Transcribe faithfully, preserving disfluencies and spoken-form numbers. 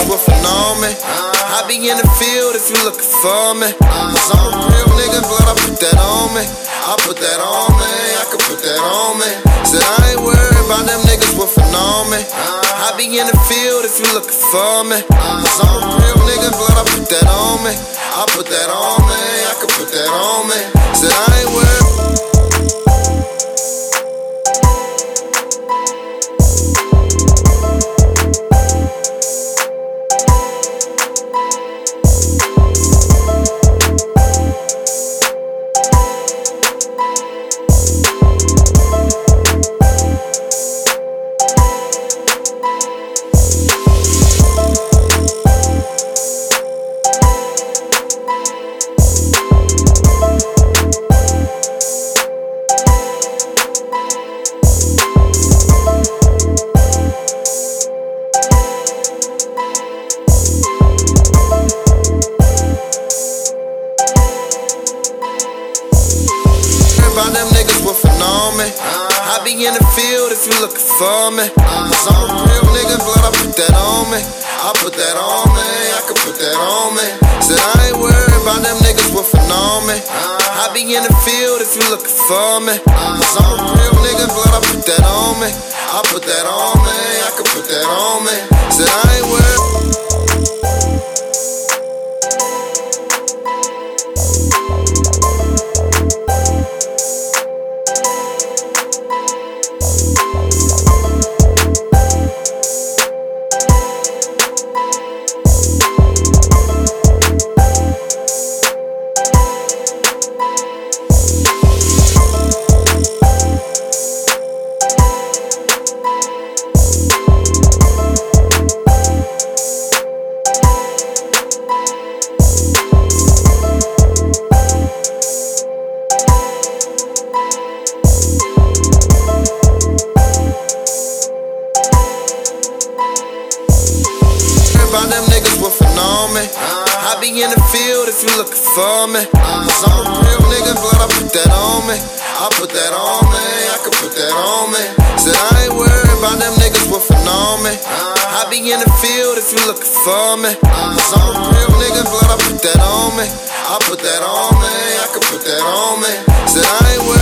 niggas woofing on me. I be in the field if you looking for me. Cause I'm a real nigga, blood, I put that on me. I put that on me, I can put that on me. Said I ain't worried about them niggas woofing on me. I be in the field if you looking for me. Cause I'm a real nigga, blood, I put that on me. I put that on me, I can put that on me. Said I ain't worried. About them niggas woofing on me. I be in the field if you looking for me. Cause I'm a real nigga, blood, I put that on me. I put that on me, I can put that on me. Said I ain't worried about them niggas woofing on me. I be in the field if you looking for me. Cause I'm a real nigga, blood, I put that on me. I put that on me, I can put that on me. Said I ain't worried. About them niggas woofing on me. I be in the field if you looking for me. Cause I'm a real nigga, blood, I put that on me. I put that on me, I can put that on me. Said I ain't worried about them niggas woofing on me. I be in the field if you looking for me. Cause I'm a real nigga, blood, I put that on me. I put that on me, I can put that on me. Said I ain't worried.